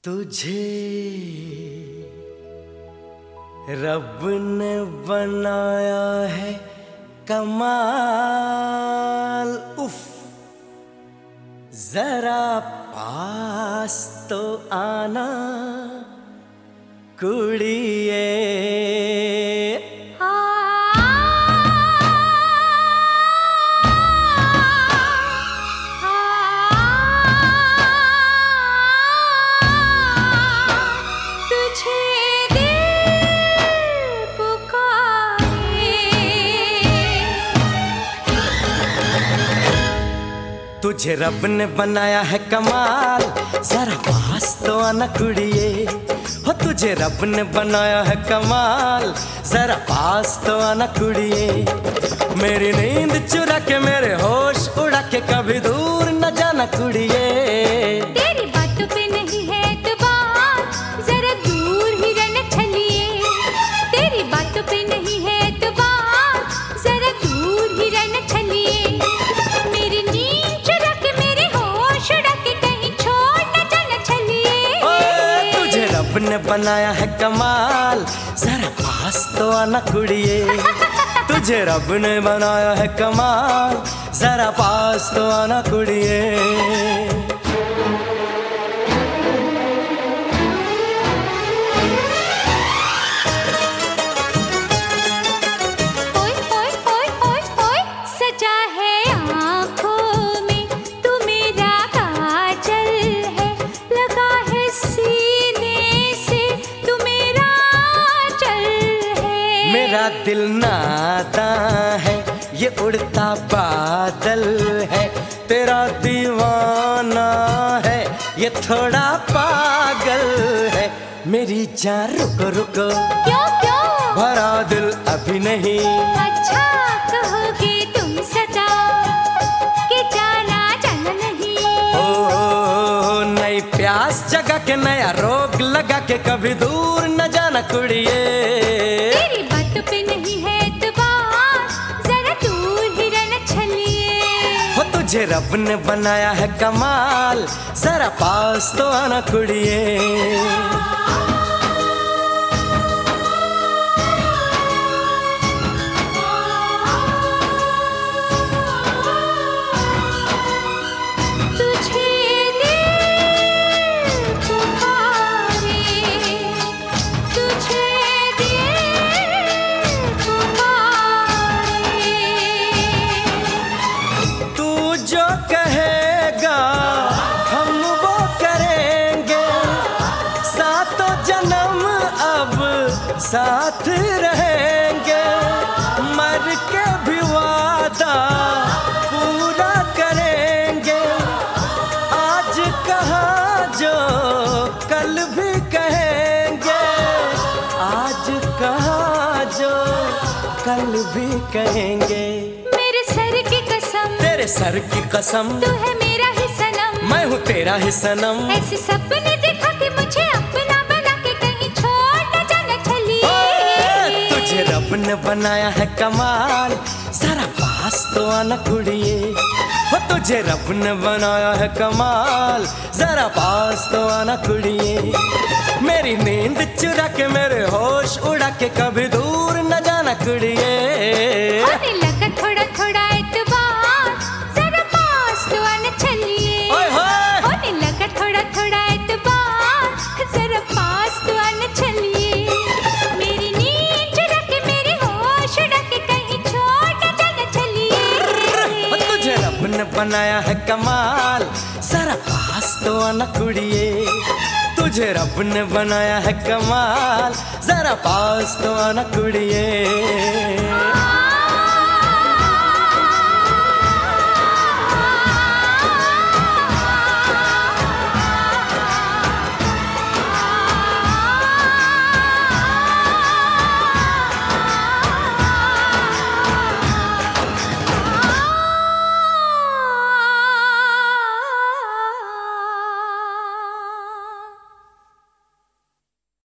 तुझे रब ने बनाया है कमाल। उफ, जरा पास तो आना कुड़िए। तुझे रब ने बनाया है कमाल, जरा पास तो आना कुड़िए। हो तुझे रब ने बनाया है कमाल, जरा पास तो आना कुड़िए। मेरी नींद चुरा के मेरे होश उड़ा के कभी दूर न जाना कुड़िए। तेरी बातों पे नहीं है एतबार, जरा दूर ही रहना छलिए। तेरी बातों पे नहीं है एतबार, जरा दूर ही रहना छलिए। मेरी नींद चुरा के मेरे होश उड़ा के कहीं छोड़ न जाना छलिए। तुझे रब ने बनाया है कमाल, जरा पास तो आना कुड़िए। तुझे रब ने बनाया है कमाल, जरा पास तो आना कुड़िए। सजा है आँखों में तू मेरा काजल है, लगा है सीने से तू मेरा चल है। मेरा दिल नादां है, ये उड़ता बादल है। तेरा दीवाना है, ये थोड़ा पागल है। मेरी जान रुको रुको, क्यों क्यों भरा दिल अभी नहीं। अच्छा कहोगे तुम सदा कि जाना जाना नहीं। ओ नई प्यास जगा के नया रोग लगा के कभी दूर न जाना कुड़िए। तेरी बातों पे नहीं है एतबार, जरा दूर ही रहना छलिए। हो तुझे रब ने बनाया है कमाल, जरा पास तो आना कुड़िए। जो कहेगा हम वो करेंगे, सातों जन्म अब साथ रहेंगे। मर के भी वादा पूरा करेंगे। आज कहा जो कल भी कहेंगे। आज कहा जो कल भी कहेंगे। मेरे सर की कसम, तेरे सर की कसम, तू है मेरा ही सनम, मैं हूँ तेरा ही सनम। ऐसे सपने दिखा के मुझे अपना बना के कहीं छोड़ न जाना छलिए। तुझे रब ने बनाया है कमाल, जरा पास तो आना कुड़िए। हो तुझे रब ने बनाया है कमाल, जरा पास तो आना कुड़िए। मेरी नींद चुरा के मेरे होश उड़ा के कभी दूर न जाना कुड़िए। होने लगा थोड़ा थोड़ा एतबार, जरा पास तो आना छलिए। होने लगा थोड़ा थोड़ा एतबार, जरा पास तो आना छलिए। मेरी नींद चुरा के मेरे होश उड़ा के कहीं छोड़ न जाना छलिए। तुझे रब ने बनाया है कमाल, जरा पास तो आना कुड़िए। तुझे रब ने बनाया है कमाल, जरा पास तो आना कुड़िए।